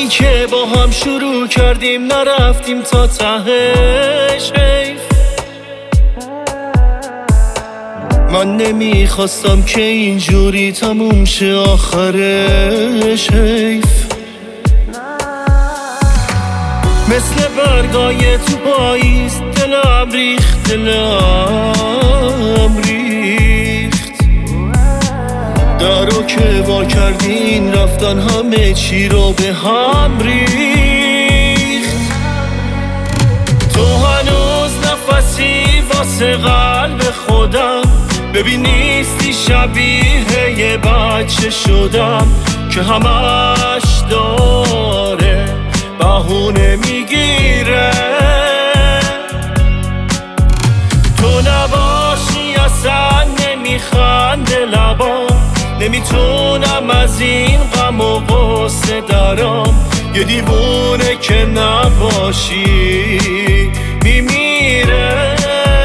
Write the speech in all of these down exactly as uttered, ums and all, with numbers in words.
راهی که با هم شروع کردیم نرفتیم تا تهش. حیف من نمیخواستم که اینجوری تموم شه آخرش. حیف مثل برگای تو پاییز دلم ریخت دلم ریخت. درو که وا کردین رفتن همه چی رو به هم ریخت. تو هنوز نفسی واسه قلب خودم، ببین نیستی شبیه یه بچه شدم که همش داره بهونه میگیره. تو نباشی اصلا نمیخنده لبام، نمیتونم از این غم و غصه درام. یه دیوونه که نباشی میمیره.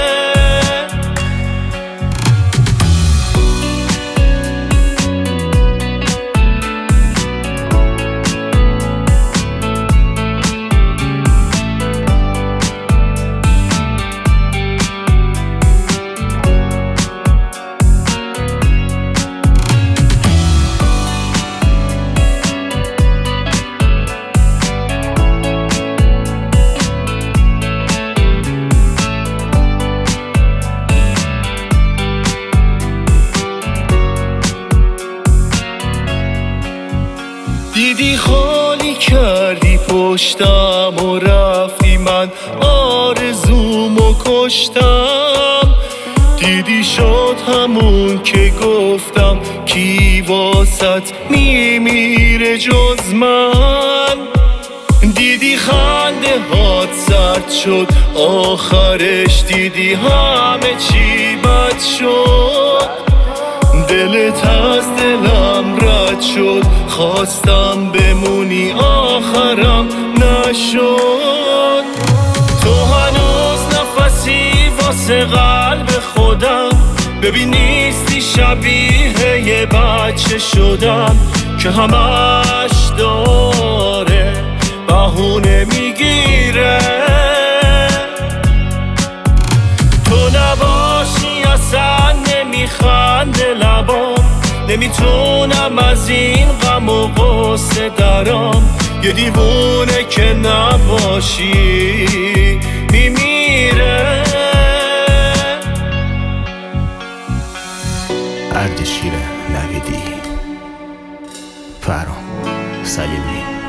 دیدی خالی کردی پشتم و رفتی، من آرزومو کشتم. دیدی شد همون که گفتم کی واسط میمیره جز من. دیدی خنده هات سرد شد آخرش، دیدی همه چی بد شد. دلت از دلم رد شد، خواستم بمونی آخرم نشد. تو هنوز نفسی واسه قلب خودم، ببین نیستی شبیه یه بچه شدم که همش داره بهونه میگیره. تو نباشی اصلا نمیخنده لبام، نمیتونم از این غم و غصه درام. یه دیوونه که نباشی میمیره. اردشیر نویدی، فرام سلیمی.